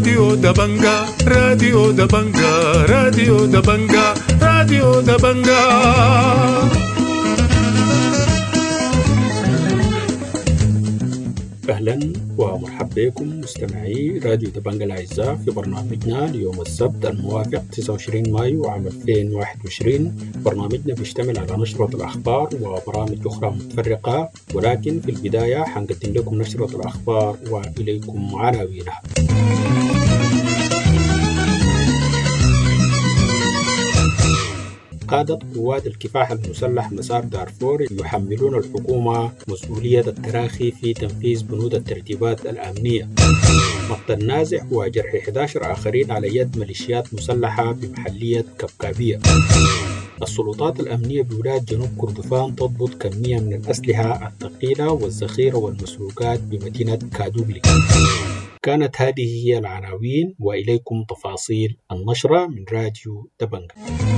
راديو دبنجا راديو دبنجا راديو دبنجا راديو دبنجا. أهلا ومرحبا بكم مستمعي راديو دبنجا الأعزاء في برنامجنا ليوم السبت الموافق 29 مايو عام 2021. برنامجنا بيشتمل على نشرة الأخبار وبرامج أخرى متفرقة، ولكن في البداية حنقدم لكم نشرة الأخبار وإليكم عناوينها. قادة قوات الكفاح المسلح مسار دارفور يحملون الحكومة مسؤولية التراخي في تنفيذ بنود الترتيبات الأمنية. مقتل نازح وجرح 11 آخرين على يد ميليشيات مسلحة بمحلية كبكابية. السلطات الأمنية بولاية جنوب كردفان تضبط كمية من الأسلحة الثقيلة والذخيرة والمسروقات بمدينة كادوغلي. كانت هذه هي العناوين وإليكم تفاصيل النشرة من راديو دبنجا.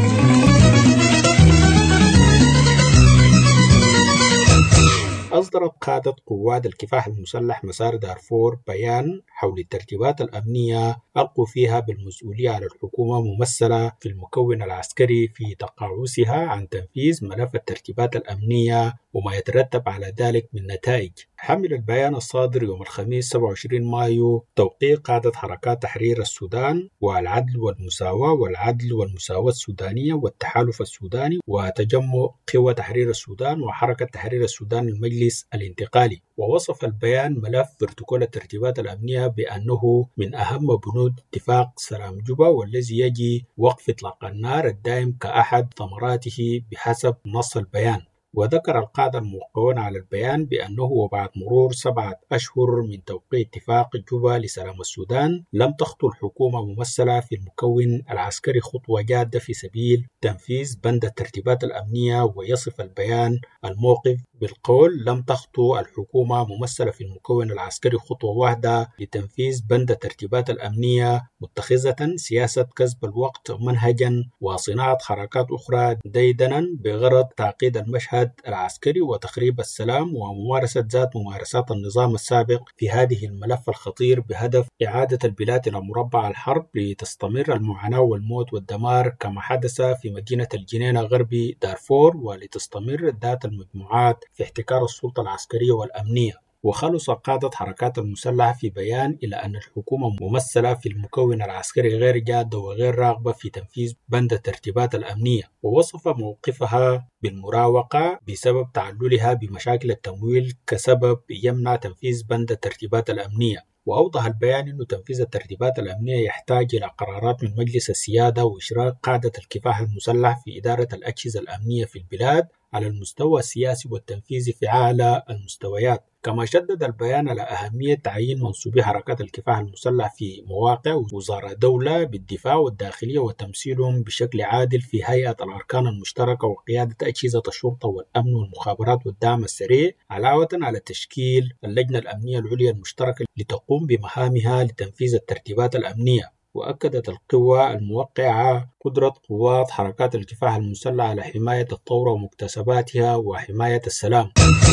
أصدرت قادة قوات الكفاح المسلح مسار دارفور بيان حول الترتيبات الأمنية ألقوا فيها بالمسؤولية على الحكومة ممثلة في المكون العسكري في تقاعسها عن تنفيذ ملف الترتيبات الأمنية وما يترتب على ذلك من نتائج. حمل البيان الصادر يوم الخميس 27 مايو توقيع قادة حركات تحرير السودان والعدل والمساواة والعدل والمساواة السودانية والتحالف السوداني وتجمع قوى تحرير السودان وحركة تحرير السودان المجلس الانتقالي. ووصف البيان ملف بروتوكول الترتيبات الأمنية بأنه من أهم بنود اتفاق سلام جوبا، والذي يجي وقف إطلاق النار الدائم كأحد ثمراته بحسب نص البيان. وذكر القادة الموقعون على البيان بأنه وبعد مرور 7 أشهر من توقيع اتفاق جوبا لسلام السودان لم تخطو الحكومة ممثلة في المكون العسكري خطوة جادة في سبيل تنفيذ بند الترتيبات الأمنية. ويصف البيان الموقف بالقول لم تخطو الحكومة ممثلة في المكون العسكري خطوة واحدة لتنفيذ بند الترتيبات الأمنية، متخذة سياسة كسب الوقت منهجا وصناعة حركات أخرى ديدنا بغرض تعقيد المشهد العسكري وتخريب السلام وممارسة ذات ممارسات النظام السابق في هذه الملف الخطير بهدف إعادة البلاد إلى مربع الحرب لتستمر المعاناة والموت والدمار كما حدث في مدينة الجنينة غربي دارفور، ولتستمر ذات المجموعات في احتكار السلطة العسكرية والأمنية. وخلص قادة حركات المسلحة في بيان إلى أن الحكومة ممثلة في المكون العسكري غير جادة وغير راغبة في تنفيذ بند الترتيبات الأمنية، ووصف موقفها بالمراوغة بسبب تعللها بمشاكل التمويل كسبب يمنع تنفيذ بند الترتيبات الأمنية. وأوضح البيان أن تنفيذ الترتيبات الأمنية يحتاج إلى قرارات من مجلس السيادة وإشراك قادة الكفاح المسلح في إدارة الأجهزة الأمنية في البلاد على المستوى السياسي والتنفيذي في أعلى المستويات. كما شدد البيان على أهمية تعيين منسوبي حركات الكفاح المسلح في مواقع وزارة دولة بالدفاع والداخلية وتمثيلهم بشكل عادل في هيئة الأركان المشتركة وقيادة أجهزة الشرطة والأمن والمخابرات والدعم السريع، علاوة على تشكيل اللجنة الأمنية العليا المشتركة لتقوم بمهامها لتنفيذ الترتيبات الأمنية. وأكدت القوى الموقعة قدرة قوات حركات الكفاح المسلح على حماية الثورة ومكتسباتها وحماية السلام.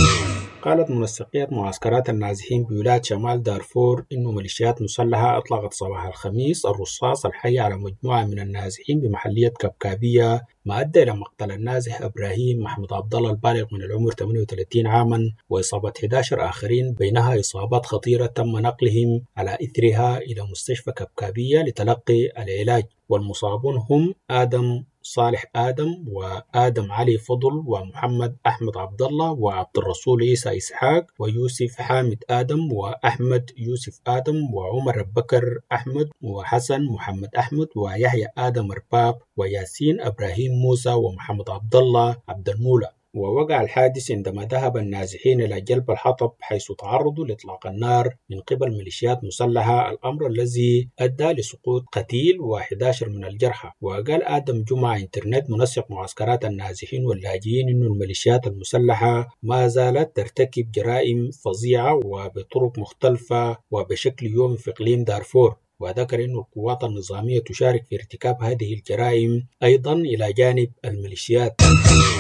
قالت منسقية معسكرات النازحين بولاية شمال دارفور إنه ميليشيات مسلحة أطلقت صباح الخميس الرصاص الحي على مجموعة من النازحين بمحلية كبكابية، ما أدى إلى مقتل النازح إبراهيم محمد عبد الله البالغ من العمر 38 عاما وإصابة 11 آخرين، بينها إصابات خطيرة تم نقلهم على إثرها إلى مستشفى كبكابية لتلقي العلاج. والمصابون هم آدم صالح آدم وآدم علي فضل ومحمد أحمد عبد الله وعبد الرسول عيسى إسحاق ويوسف حامد آدم وأحمد يوسف آدم وعمر بكر أحمد وحسن محمد أحمد ويحيى آدم رباب وياسين إبراهيم موسى ومحمد عبد الله عبد المولى. ووقع الحادث عندما ذهب النازحين إلى جلب الحطب حيث تعرضوا لإطلاق النار من قبل ميليشيات مسلحة، الأمر الذي أدى لسقوط قتيل و11 من الجرحى. وقال آدم جمعة إنترنت منسق معسكرات النازحين واللاجئين إن الميليشيات المسلحة ما زالت ترتكب جرائم فظيعة وبطرق مختلفة وبشكل يومي في إقليم دارفور. وذكر أن القوات النظامية تشارك في ارتكاب هذه الجرائم أيضا إلى جانب الميليشيات.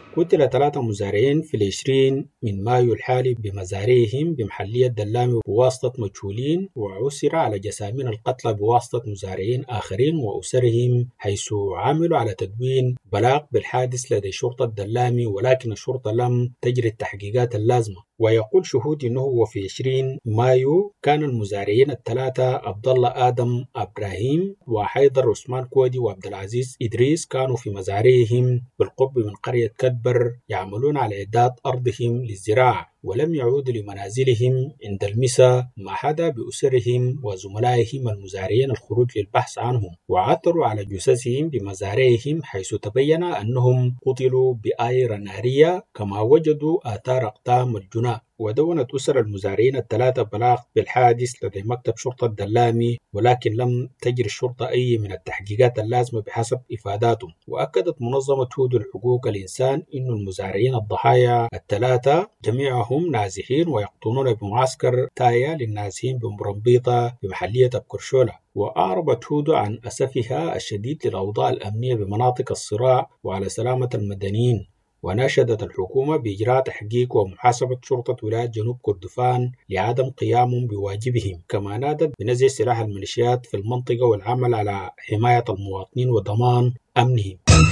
قتل 3 مزارعين في 20 من مايو الحالي بمزارعهم بمحلية دلامي بواسطة مجهولين، وعثر على جثامين القتلى بواسطة مزارعين آخرين وأسرهم، حيث عملوا على تدوين بلاغ بالحادث لدى شرطة دلامي، ولكن الشرطة لم تجري التحقيقات اللازمة. ويقول شهود أنه وفي 20 مايو كان المزارعين الثلاثة عبد الله آدم إبراهيم وحيدر عثمان كودي وعبد العزيز إدريس كانوا في مزارعهم بالقرب من قرية كدبر يعملون على إعداد أرضهم للزراعة، ولم يعودوا لمنازلهم عند المساء ما حدا بأسرهم وزملائهم المزارعين الخروج للبحث عنهم، وعثروا على جثثهم بمزارعهم حيث تبين أنهم قتلوا بآيرة نارية، كما وجدوا آثار أقدام الجناة. ودونت أسر المزارعين الثلاثة بلاغ بالحادث لدى مكتب شرطة دلامي، ولكن لم تجري الشرطة أي من التحقيقات اللازمة بحسب إفاداتهم. وأكدت منظمة هود لحقوق الإنسان أن المزارعين الضحايا الثلاثة جميعهم نازحين ويقطنون بمعسكر تايا للنازحين بمرمبيطة بمحلية أبكرشولة. وأعربت هود عن أسفها الشديد للأوضاع الأمنية بمناطق الصراع وعلى سلامة المدنيين، وناشدت الحكومة بإجراء تحقيق ومحاسبة شرطة ولاية جنوب كردفان لعدم قيامهم بواجبهم، كما نادت بنزع سلاح الميليشيات في المنطقة والعمل على حماية المواطنين وضمان أمنهم.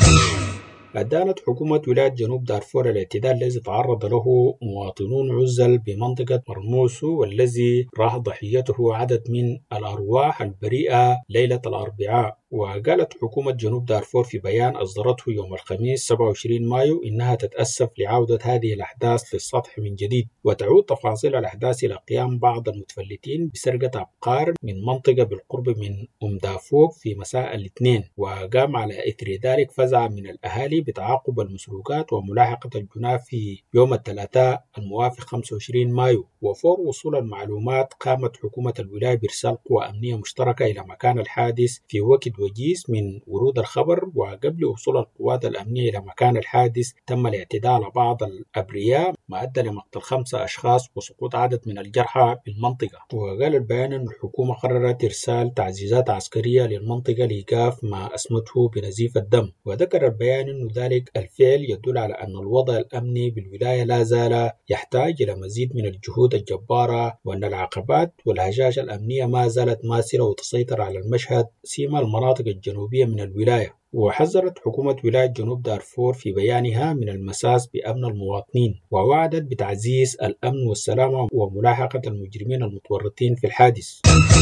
أدانت حكومة ولاية جنوب دارفور الاعتداء الذي تعرض له مواطنون عزل بمنطقة مرموسو، والذي راح ضحيته عدد من الأرواح البريئة ليلة الأربعاء. وقالت حكومة جنوب دارفور في بيان أصدرته يوم الخميس 27 مايو إنها تتأسف لعودة هذه الأحداث للسطح من جديد، وتعود تفاصيل الأحداث إلى قيام بعض المتفلتين بسرقة أبقار من منطقة بالقرب من دافوق في مساء الاثنين، وقام على إثر ذلك فزع من الأهالي بتعاقب المسروقات وملاحقة الجناه في يوم الثلاثاء الموافق 25 مايو. وفور وصول المعلومات قامت حكومة الولاية بإرسال قوى أمنية مشتركة إلى مكان الحادث في وقت وجيز من ورود الخبر، وقبل وصول القوات الأمنية إلى مكان الحادث تم الاعتداء على بعض الأبرياء ما أدى لمقتل 5 أشخاص وسقوط عدد من الجرحى بالمنطقة. وقال البيان أن الحكومة قررت إرسال تعزيزات عسكرية للمنطقة لإيقاف ما أسمته بنزيف الدم. وذكر البيان أن ذلك الفعل يدل على أن الوضع الأمني بالولاية لا زال يحتاج إلى مزيد من الجهود الجبارة، وأن العقبات والهشاشة الأمنية ما زالت ماثلة وتسيطر على المشهد سيما المناطق الجنوبية من الولاية. وحذرت حكومة ولاية جنوب دارفور في بيانها من المساس بأمن المواطنين، ووعدت بتعزيز الأمن والسلامة وملاحقة المجرمين المتورطين في الحادث.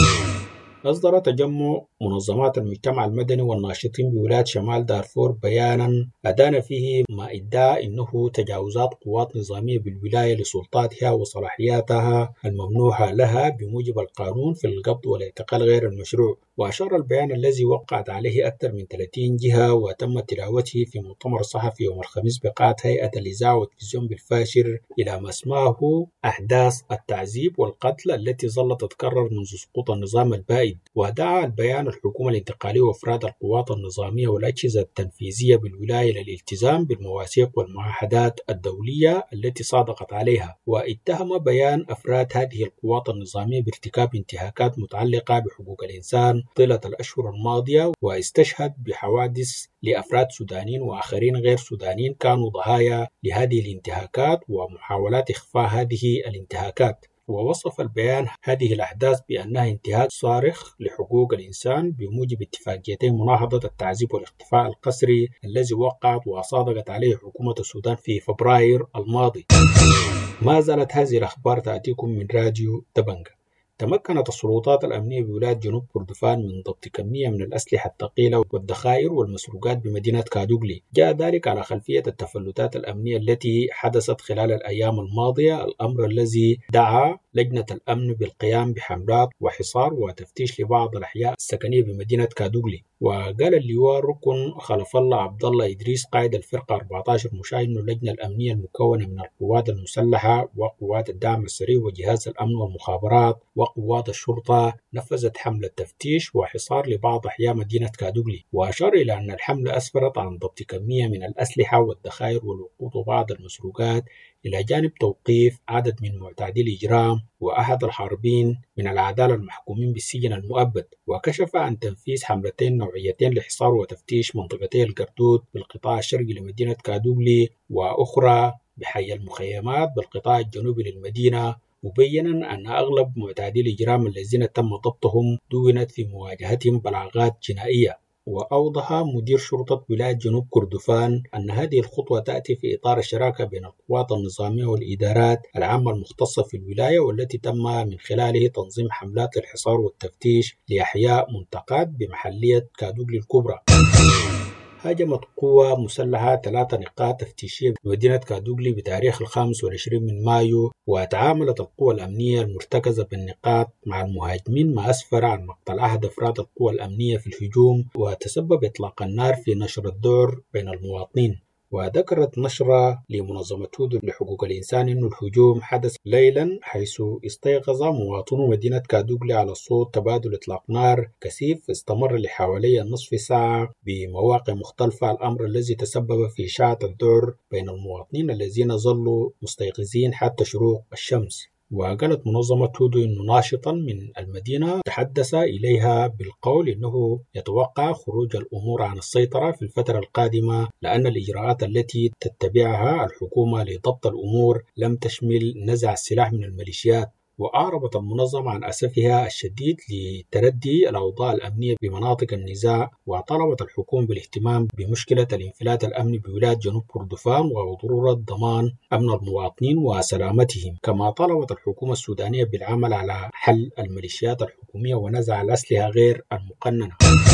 أصدر تجمع منظمات المجتمع المدني والناشطين بولاية شمال دارفور بيانا أدان فيه ما ادعى أنه تجاوزات قوات نظامية بالولاية لسلطاتها وصلاحياتها الممنوحة لها بموجب القانون في القبض والاعتقال غير المشروع. وأشار البيان الذي وقعت عليه أكثر من 30 جهة وتم تلاوته في مؤتمر صحفي يوم الخميس بقاعة هيئة الإذاعة والتلفزيون بالفاشر إلى ما اسماه أحداث التعذيب والقتل التي ظلت تتكرر منذ سقوط النظام البائد. ودعا البيان الحكومة الانتقالية وأفراد القوات النظامية والأجهزة التنفيذية بالولاية للالتزام بالمواثيق والمعاهدات الدولية التي صادقت عليها. واتهم بيان أفراد هذه القوات النظامية بارتكاب انتهاكات متعلقة بحقوق الإنسان طيلة الأشهر الماضية، واستشهد بحوادث لأفراد سودانيين وآخرين غير سودانيين كانوا ضحايا لهذه الانتهاكات ومحاولات إخفاء هذه الانتهاكات. ووصف البيان هذه الأحداث بأنها انتهاك صارخ لحقوق الإنسان بموجب اتفاقيتين مناهضة التعذيب والاختفاء القسري الذي وقعت وصادقت عليه حكومة السودان في فبراير الماضي. ما زالت هذه الأخبار تأتيكم من راديو دبنجة. تمكنت السلطات الأمنية بولاية جنوب كردفان من ضبط كمية من الأسلحة الثقيلة والذخائر والمسروقات بمدينة كادوغلي. جاء ذلك على خلفية التفلتات الأمنية التي حدثت خلال الأيام الماضية، الأمر الذي دعا لجنة الأمن بالقيام بحملات وحصار وتفتيش لبعض الأحياء السكنية بمدينة كادوغلي. وقال اللواء ركن خلف الله عبد الله إدريس قائد الفرقة 14 مشاة إنه اللجنة الأمنية المكونة من القوات المسلحة وقوات الدعم السريع وجهاز الأمن والمخابرات وقوات الشرطة نفذت حملة تفتيش وحصار لبعض أحياء مدينة كادوغلي. وأشار إلى أن الحملة أسفرت عن ضبط كمية من الأسلحة والذخائر والوقود وبعض المسروقات إلى جانب توقيف عدد من معتادي الإجرام وأحد الحاربين من العدالة المحكومين بالسجن المؤبد. وكشف عن تنفيذ حملتين نوعيتين لحصار وتفتيش منطقتي القردود بالقطاع الشرقي لمدينة كادوغلي، وأخرى بحي المخيمات بالقطاع الجنوبي للمدينة، مبينا أن أغلب معتادي الإجرام الذين تم ضبطهم دونت في مواجهتهم بلاغات جنائية. وأوضح مدير شرطة ولاية جنوب كردفان أن هذه الخطوة تأتي في إطار الشراكة بين القوات النظامية والإدارات العامة المختصة في الولاية، والتي تم من خلاله تنظيم حملات للحصار والتفتيش لإحياء منطقات بمحلية كادوغلي الكبرى. هاجمت قوة مسلحة 3 نقاط تفتيشية بمدينة كادوغلي بتاريخ 25 من مايو، وتعاملت القوى الأمنية المرتكزة بالنقاط مع المهاجمين، ما أسفر عن مقتل أحد أفراد القوى الأمنية في الهجوم، وتسبب إطلاق النار في نشر الذعر بين المواطنين. وذكرت نشرة لمنظمة هودو لحقوق الإنسان أن الهجوم حدث ليلا، حيث استيقظ مواطنو مدينة كادوغلي على صوت تبادل إطلاق نار كثيف استمر لحوالي نصف ساعة بمواقع مختلفة، الأمر الذي تسبب في إشاعة الذعر بين المواطنين الذين ظلوا مستيقظين حتى شروق الشمس. وقالت منظمة هودو أن ناشطا من المدينة تحدث إليها بالقول أنه يتوقع خروج الأمور عن السيطرة في الفترة القادمة، لأن الإجراءات التي تتبعها الحكومة لضبط الأمور لم تشمل نزع السلاح من الميليشيات. وأعربت المنظمة عن أسفها الشديد لتردي الأوضاع الأمنية بمناطق النزاع، وطلبت الحكومة بالاهتمام بمشكلة الانفلات الأمني بولاية جنوب كردفان وضرورة ضمان أمن المواطنين وسلامتهم. كما طلبت الحكومة السودانية بالعمل على حل الميليشيات الحكومية ونزع الأسلحة غير المقننة.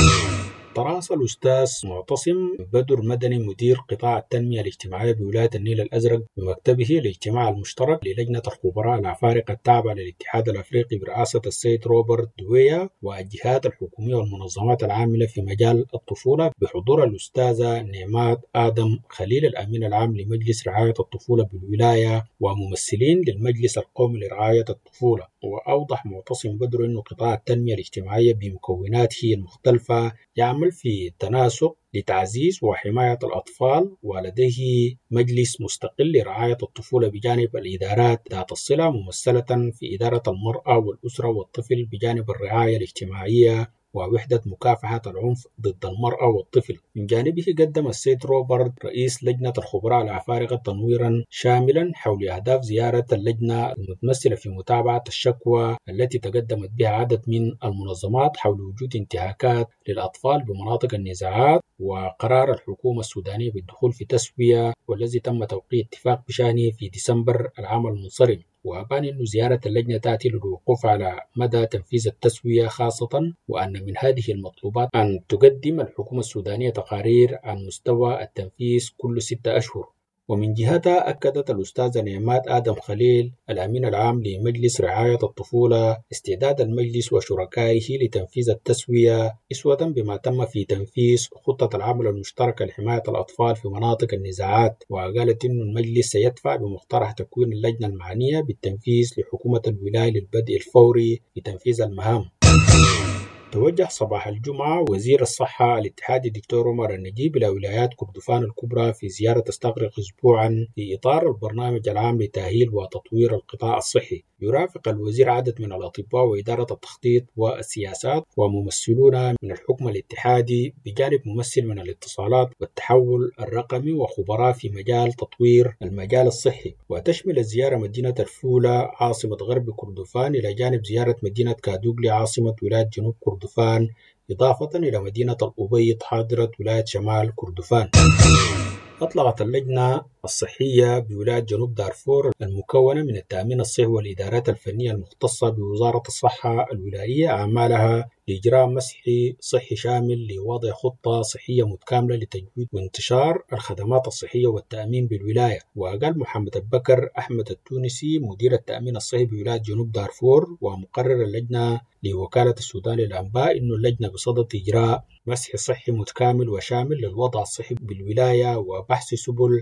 ترأس الأستاذ معتصم بدر مدني مدير قطاع التنمية الاجتماعية بولاية النيل الأزرق بمكتبه الاجتماع المشترك للجنة الخبراء الأفارقة التابعة للاتحاد الأفريقي برئاسة السيد روبرت دويا والجهات الحكومية والمنظمات العاملة في مجال الطفولة، بحضور الأستاذة نعمات آدم خليل الأمين العام لمجلس رعاية الطفولة بالولاية وممثلين للمجلس القومي لرعاية الطفولة. وأوضح معتصم بدر أن قطاع التنمية الاجتماعية بمكوناته المختلفة يعمل في تناسق لتعزيز وحماية الأطفال، ولديه مجلس مستقل لرعاية الطفولة بجانب الإدارات ذات الصلة ممثلة في إدارة المرأة والأسرة والطفل بجانب الرعاية الاجتماعية ووحدة مكافحة العنف ضد المرأة والطفل. من جانبه قدم السيد روبرت رئيس لجنة الخبراء الأفارقة تنويرا شاملا حول أهداف زيارة اللجنة المتمثلة في متابعة الشكوى التي تقدمت بها عدد من المنظمات حول وجود انتهاكات للأطفال بمناطق النزاعات، وقرار الحكومة السودانية بالدخول في تسوية والذي تم توقيع اتفاق بشأنه في ديسمبر العام المنصرم. وأبان أن زيارة اللجنة تأتي للوقوف على مدى تنفيذ التسوية، خاصة وأن من هذه المطلوبات أن تقدم الحكومة السودانية تقارير عن مستوى التنفيذ كل 6 أشهر. ومن جهتها أكدت الأستاذة نعمات آدم خليل الأمين العام لمجلس رعاية الطفولة استعداد المجلس وشركائه لتنفيذ التسوية أسوة بما تم في تنفيذ خطة العمل المشتركة لحماية الأطفال في مناطق النزاعات. وقالت أن المجلس سيدفع بمقترح تكوين اللجنة المعنية بالتنفيذ لحكومة الولاية للبدء الفوري بتنفيذ المهام. توجه صباح الجمعة وزير الصحة الاتحادي الدكتور عمر النجيب إلى ولايات كردفان الكبرى في زيارة تستغرق أسبوعا في إطار البرنامج العام لتأهيل وتطوير القطاع الصحي. يرافق الوزير عدد من الأطباء وإدارة التخطيط والسياسات وممثلون من الحكم الاتحادي بجانب ممثل من الاتصالات والتحول الرقمي وخبراء في مجال تطوير المجال الصحي. وتشمل الزيارة مدينة الفولة عاصمة غرب كردفان إلى جانب زيارة مدينة كادوغلي عاصمة ولاية جنوب كردفان، إضافة إلى مدينة الأبيض حاضرة ولاية شمال كردفان. أطلقت اللجنة الصحية بولاية جنوب دارفور المكونة من التأمين الصحي والإدارات الفنية المختصة بوزارة الصحة الولائية أعمالها لإجراء مسح صحي شامل لوضع خطة صحية متكاملة لتجويد وانتشار الخدمات الصحية والتأمين بالولاية. وقال محمد البكر أحمد التونسي مدير التأمين الصحي بولاية جنوب دارفور ومقرر اللجنة لوكالة السودان للأنباء إنه اللجنة بصدد إجراء مسح صحي متكامل وشامل للوضع الصحي بالولاية وبحث سبل تجويد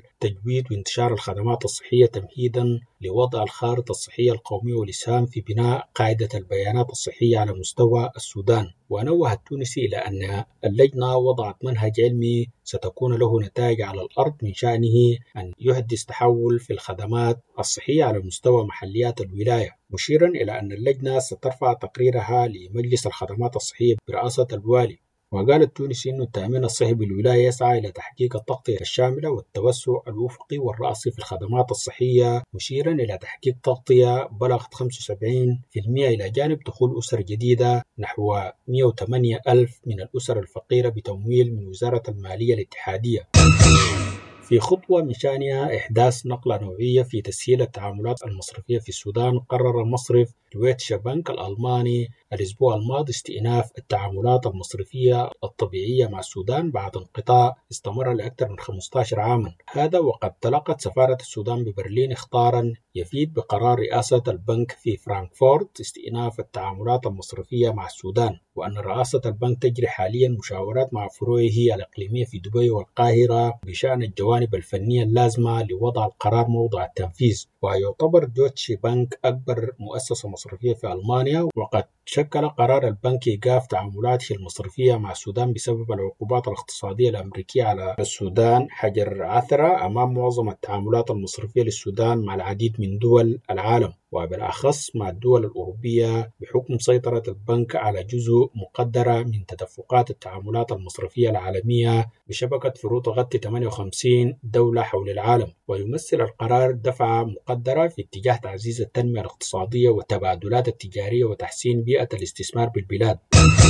تزويد وانتشار الخدمات الصحية تمهيدا لوضع الخارطة الصحية القومية والإسهام في بناء قاعدة البيانات الصحية على مستوى السودان. ونوه التونسي إلى أن اللجنة وضعت منهج علمي ستكون له نتائج على الأرض من شأنه أن يحدث تحول في الخدمات الصحية على مستوى محليات الولاية، مشيرا إلى أن اللجنة سترفع تقريرها لمجلس الخدمات الصحية برئاسة الوالي. وقال التونسي أن التأمين الصحي بالولاية يسعى إلى تحقيق التغطية الشاملة والتوسع الأفقي والرأسي في الخدمات الصحية، مشيرا إلى تحقيق تغطية بلغت 75% إلى جانب دخول أسر جديدة نحو 108 ألف من الأسر الفقيرة بتمويل من وزارة المالية الاتحادية. في خطوة من شأنها إحداث نقلة نوعية في تسهيل التعاملات المصرفية في السودان، قرر مصرف دويتشه بنك الألماني الأسبوع الماضي استئناف التعاملات المصرفية الطبيعية مع السودان بعد انقطاع استمر لأكثر من 15 عاما. هذا وقد تلقت سفارة السودان ببرلين اخطارا يفيد بقرار رئاسة البنك في فرانكفورت استئناف التعاملات المصرفية مع السودان، وأن رئاسة البنك تجري حاليا مشاورات مع فروعه الإقليمية في دبي والقاهرة بشأن الجوانب الفنية اللازمة لوضع القرار موضع التنفيذ. ويعتبر دوتشي بنك أكبر مؤسسة مصرفية في ألمانيا، وقد شكل قرار البنك إيقاف تعاملاته المصرفية مع السودان بسبب العقوبات الاقتصادية الأمريكية على السودان حجر عثرة أمام معظم التعاملات المصرفية للسودان مع العديد من دول العالم، وبالأخص مع الدول الأوروبية بحكم سيطرة البنك على جزء مقدرة من تدفقات التعاملات المصرفية العالمية بشبكة فروع تغطي 58 دولة حول العالم. ويمثل القرار دفعة مقدرة في اتجاه تعزيز التنمية الاقتصادية والتبادلات التجارية وتحسين بيئة الاستثمار بالبلاد.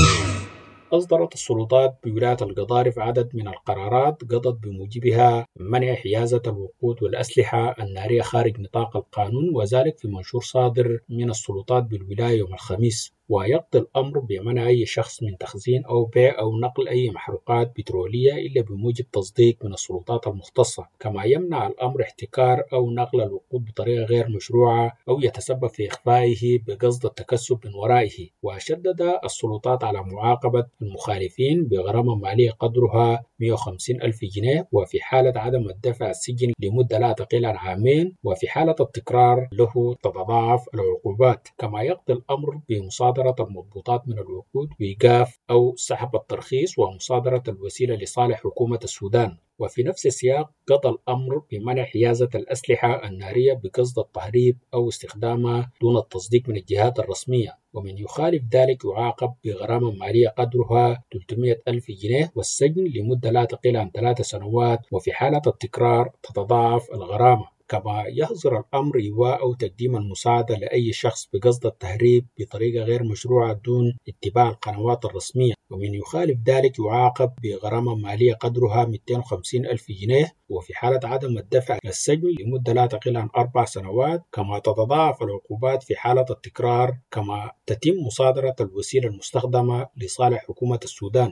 أصدرت السلطات بولاية القضارف عدد من القرارات قضت بموجبها منع حيازة الوقود والأسلحة النارية خارج نطاق القانون، وذلك في منشور صادر من السلطات بالولاية يوم الخميس. ويقضي الأمر بمنع أي شخص من تخزين أو بيع أو نقل أي محروقات بترولية إلا بموجب تصديق من السلطات المختصة، كما يمنع الأمر احتكار أو نقل الوقود بطريقة غير مشروعة أو يتسبب في إخفائه بقصد التكسب من ورائه. وشدد السلطات على معاقبة المخالفين بغرامة مالية قدرها 150 ألف جنيه، وفي حالة عدم الدفع السجن لمدة لا تقل عن عامين، وفي حالة التكرار له تتضاعف العقوبات. كما يقضي الأمر بمصادرة المضبوطات من الوقود وإيقاف أو سحب الترخيص ومصادرة الوسيلة لصالح حكومة السودان. وفي نفس السياق قضى الأمر بمنع حيازة الأسلحة النارية بقصد التهريب أو استخدامها دون التصديق من الجهات الرسمية، ومن يخالف ذلك يعاقب بغرامة مالية قدرها 300 ألف جنيه والسجن لمدة لا تقل عن 3 سنوات، وفي حالة التكرار تتضاعف الغرامة. كما يحظر الأمر إيواء أو تقديم المساعدة لأي شخص بقصد التهريب بطريقة غير مشروعة دون اتباع القنوات الرسمية، ومن يخالف ذلك يعاقب بغرامة مالية قدرها 250 ألف جنيه، وفي حالة عدم الدفع السجن لمدة لا تقل عن 4 سنوات. كما تتضاعف العقوبات في حالة التكرار، كما تتم مصادرة الوسيلة المستخدمة لصالح حكومة السودان.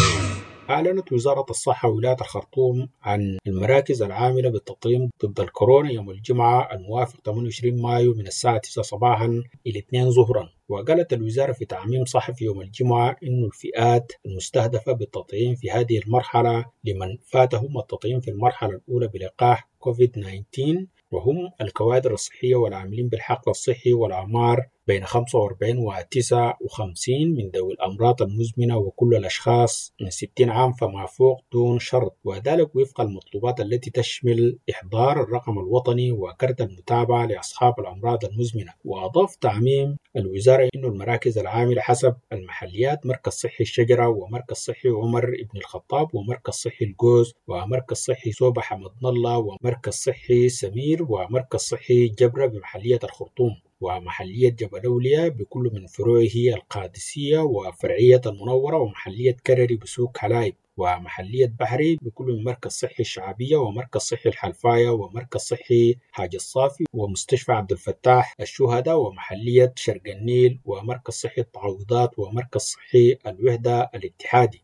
أعلنت وزارة الصحة ولاية الخرطوم عن المراكز العاملة بالتطعيم ضد الكورونا يوم الجمعة الموافق 28 مايو من الساعة 9 صباحا إلى 2 ظهرا. وقالت الوزارة في تعميم صحفي يوم الجمعة إن الفئات المستهدفة بالتطعيم في هذه المرحلة لمن فاتهم التطعيم في المرحلة الأولى بلقاح كوفيد-19، وهم الكوادر الصحية والعاملين بالحقل الصحي والأعمار بين 45 و 59 من ذوي الأمراض المزمنة، وكل الأشخاص من 60 عام فما فوق دون شرط، وذلك وفق المطلوبات التي تشمل إحضار الرقم الوطني وكرت المتابعة لأصحاب الأمراض المزمنة. وأضاف تعميم الوزارة إن المراكز العاملة حسب المحليات مركز صحي الشجرة ومركز صحي عمر ابن الخطاب ومركز صحي الجوز ومركز صحي صوبة حمد الله ومركز صحي سمير ومركز صحي جبرة بمحلية الخرطوم ومحلية جبل أولياء بكل من فروعه القادسية وفرعية المنورة ومحلية كرري بسوق حلايب ومحلية بحري بكل من مركز صحي الشعبية ومركز صحي الحلفاية ومركز صحي حاج الصافي ومستشفى عبد الفتاح الشهداء ومحلية شرق النيل ومركز صحي التعويضات ومركز صحي الوحدة الاتحادي.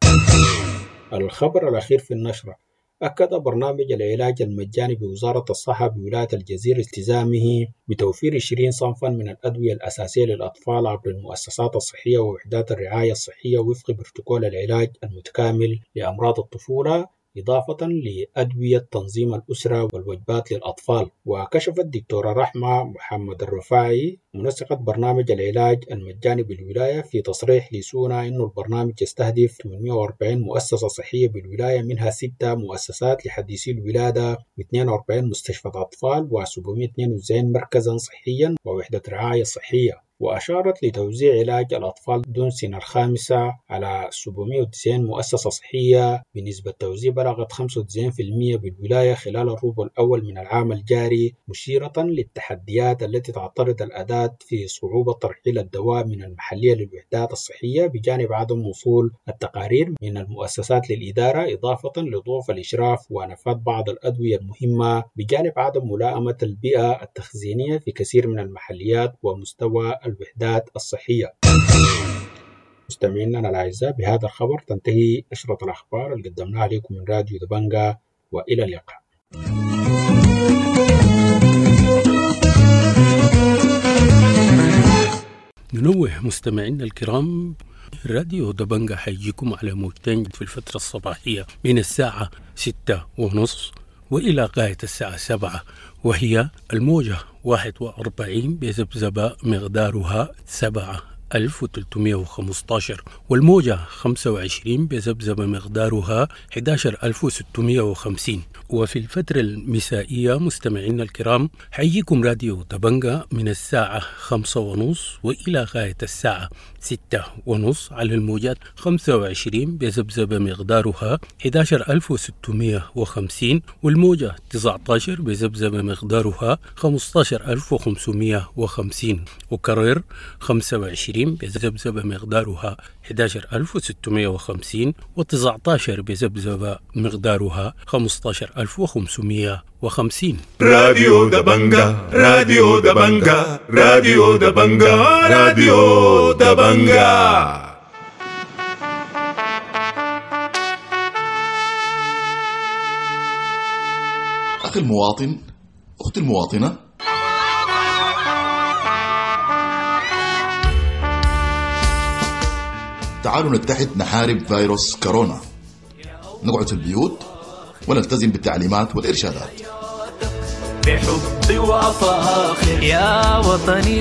الخبر الأخير في النشرة: أكد برنامج العلاج المجاني بوزارة الصحة بولاية الجزيرة التزامه بتوفير 20 صنفا من الأدوية الأساسية للأطفال عبر المؤسسات الصحية ووحدات الرعاية الصحية وفق بروتوكول العلاج المتكامل لأمراض الطفولة إضافة لأدوية تنظيم الأسرة والوجبات للأطفال. وكشفت الدكتورة رحمة محمد الرفاعي منسقة برنامج العلاج المجاني بالولاية في تصريح لسونا إنه البرنامج يستهدف 840 مؤسسة صحية بالولاية، منها 6 مؤسسات لحديثي الولادة و42 مستشفى أطفال و792 مركزا صحيا ووحدة رعاية صحية. وأشارت لتوزيع علاج الأطفال دون سن الخامسة على 790 مؤسسة صحية بنسبة توزيع بلغت 95% بالولاية خلال الربع الأول من العام الجاري، مشيرة للتحديات التي تعترض الأداة في صعوبة ترحيل الدواء من المحلية للوحدات الصحية بجانب عدم وصول التقارير من المؤسسات للإدارة، إضافة لضعف الإشراف ونفاذ بعض الأدوية المهمة بجانب عدم ملائمة البيئة التخزينية في كثير من المحليات ومستوى الوحدات الصحية. مستمعينا الأعزاء، بهذا الخبر تنتهي نشرة الأخبار اللي قدمناها لكم من راديو دبنجة، وإلى اللقاء. ننوه مستمعينا الكرام، راديو دبنجة حيجيكم على موجتين في الفترة الصباحية من الساعة 6:30 وإلى غاية الساعة 7، وهي الموجة 41 بذبذبة مقدارها 7315، والموجة 25 بذبذبة مقدارها 11650. وفي الفترة المسائية مستمعينا الكرام حييكم راديو دبنجة من الساعة 5:30 وإلى غاية الساعة 6:30 على الموجات 25 بذبذبة مقدارها 11650، والموجة 19 بذبذبة مقدارها 15550، وكرر 25 بذبذبة مقدارها 11650 و19 بذبذبة مقدارها 15550. راديو دبنجة، راديو دبنجة، راديو دبنجة، راديو دبنجة. أخي المواطن، أختي المواطنة، تعالوا نتحد نحارب فيروس كورونا. نقعد في البيوت ونلتزم بالتعليمات والإرشادات. بحب وفاخر يا وطني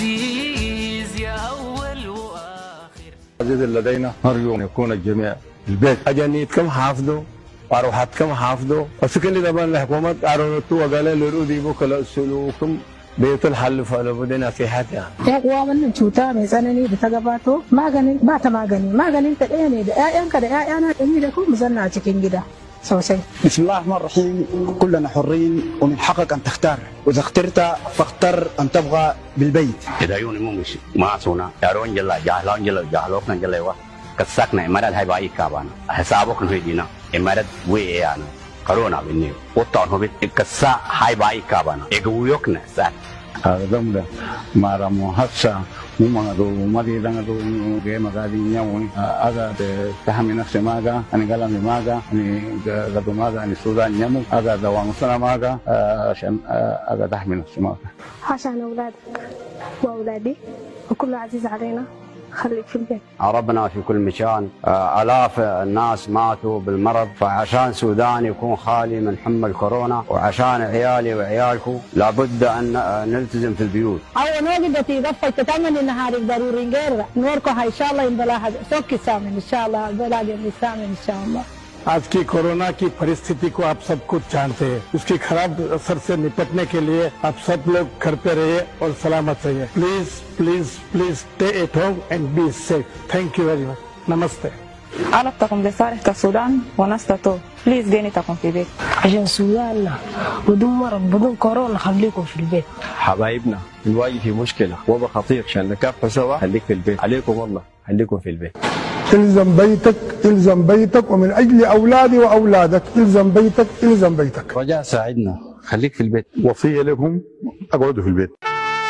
العزيز، يا أول وآخر. العزيز لدينا نرجو أن يكون الجميع البيت أجنيت كم حافظوا وأروحات كم حافظوا السكن اللي دبان الحكومة أروتوا وقالوا للأودي بكرة سلوكم بيت الحل فلو بدنا في حاجة. يا من شوتا مثلاً بتجاباته ما جنين ما جنين تأني أنا كده أنا إني لكم مزنة تكين جدا. سوسي. بسم الله الرحمن الرحيم. كلنا حرين ومن حقك أن تختار، وإذا اخترت فاختر أن تبغى بالبيت. إذا يوني مو مش ما سونا يارون جلا جاهلون جلا جلا كسكنا إمارات هاي باي كابانا حسابك نهيدينا إمارات ويانا كورونا بيني وطن هو بيتكسا هاي باي كابانا إجويوكنا سات هذا دمدا مارا مهسا مما دو مدي دعنا دو جه مقادي نياوني هذا تهمي نفسه ماذا أنا قلمي ماذا أنا قدو ماذا أنا سودان نيمو هذا دوام سنة ماذا عشان هذا تهمي نفسه ماذا عشان أولادي وأولادي وكل عزيز علينا خليك في البيت. ربنا في كل مكان، آلاف الناس ماتوا بالمرض، فعشان سودان يكون خالي من حمى الكورونا وعشان عيالي وعيالكم لابد أن نلتزم في البيوت. أو نوجد دفع تتمن النهار ضروري غير نوركم إن شاء الله إن بلاها سوكي سامن إن شاء الله بلاها سامن إن شاء الله. आज की कोरोना की परिस्थिति को आप सब कुछ जानते हैं। उसकी खराब असर से निपटने के लिए आप सब लोग घर पे रहिए और सलामत रहिए। Please please please stay at home and be safe. Thank you very much. नमस्ते। علاقتكم لصالح السودان ونستطيع بليز دينتكم في البيت عشان سوداننا بدون مرض بدون كورونا خليكم في البيت. حبايبنا نواجه في مشكلة وبا خطير عشان نكافح سوا. خليك في البيت عليكم والله خليكم في البيت. الزم بيتك الزم بيتك ومن أجل أولادي وأولادك الزم بيتك الزم بيتك. رجاء ساعدنا خليك في البيت. وصية لكم اقعدوا في البيت.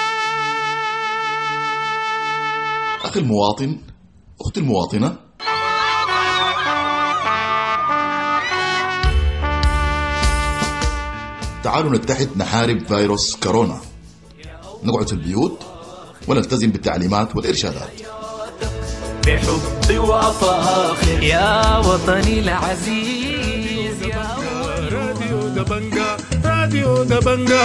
أخي المواطن، أختي المواطنة، تعالوا نتحد نحارب فيروس كورونا. نقعد في البيوت ونلتزم بالتعليمات والإرشادات. بحب وفاخر يا وطني العزيز، دبنجا راديو دبنجا.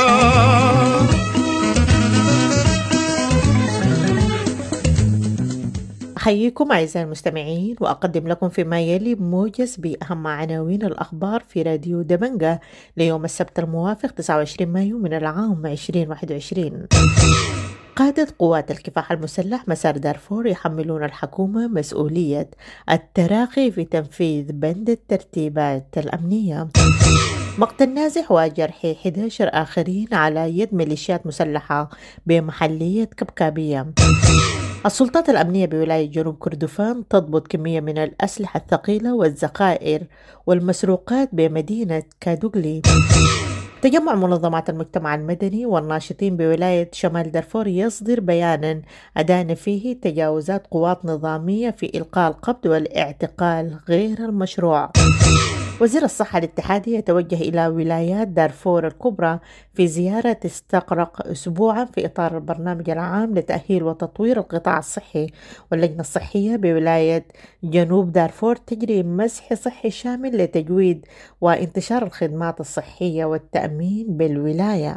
أحييكم أعزائي المستمعين وأقدم لكم فيما يلي موجز بأهم عناوين الأخبار في راديو دبنجا ليوم السبت الموافق 29 مايو من العام 2021. قادة قوات الكفاح المسلح مسار دارفور يحملون الحكومة مسؤولية التراخي في تنفيذ بند الترتيبات الأمنية. مقتل نازح وجرح 11 آخرين على يد ميليشيات مسلحة بمحلية كبكابية. السلطات الأمنية بولاية جنوب كردفان تضبط كمية من الأسلحة الثقيلة والذخائر والمسروقات بمدينة كادوغلي. تجمع منظمات المجتمع المدني والناشطين بولاية شمال دارفور يصدر بيانا أدان فيه تجاوزات قوات نظامية في إلقاء القبض والاعتقال غير المشروع. وزير الصحة الاتحادي يتوجه إلى ولايات دارفور الكبرى في زيارة تستغرق أسبوعا في إطار البرنامج العام لتأهيل وتطوير القطاع الصحي. واللجنة الصحية بولاية جنوب دارفور تجري مسح صحي شامل لتجويد وانتشار الخدمات الصحية والتأمين بالولاية.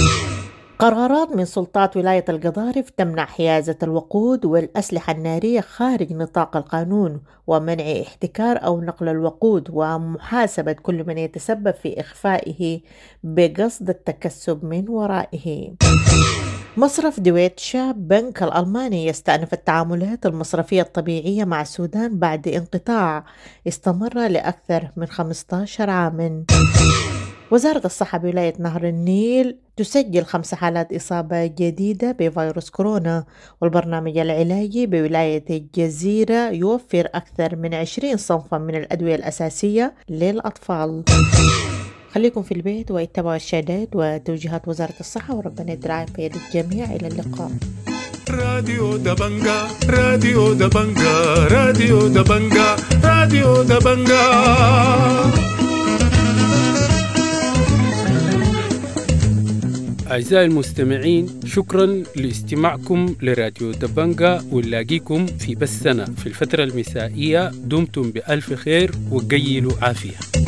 قرارات من سلطات ولاية القضارف تمنع حيازة الوقود والأسلحة النارية خارج نطاق القانون ومنع احتكار أو نقل الوقود ومحاسبة كل من يتسبب في إخفائه بقصد التكسب من ورائه. مصرف دويتشا بنك الألماني يستأنف التعاملات المصرفية الطبيعية مع السودان بعد انقطاع استمر لأكثر من 15 عاما. وزارة الصحة بولاية نهر النيل تسجل 5 حالات إصابة جديدة بفيروس كورونا. والبرنامج العلاجي بولاية الجزيرة يوفر أكثر من 20 صنفا من الأدوية الأساسية للأطفال. خليكم في البيت واتبعوا الإرشادات وتوجيهات وزارة الصحة وربنا يدرع بيد الجميع. إلى اللقاء. راديو دبنجا راديو دبنجا راديو دبنجا راديو دبنجا. أعزائي المستمعين، شكرا لاستماعكم لراديو دبنجا، ونلاقيكم في بثنا في الفترة المسائية. دمتم بألف خير وقيلوا عافية.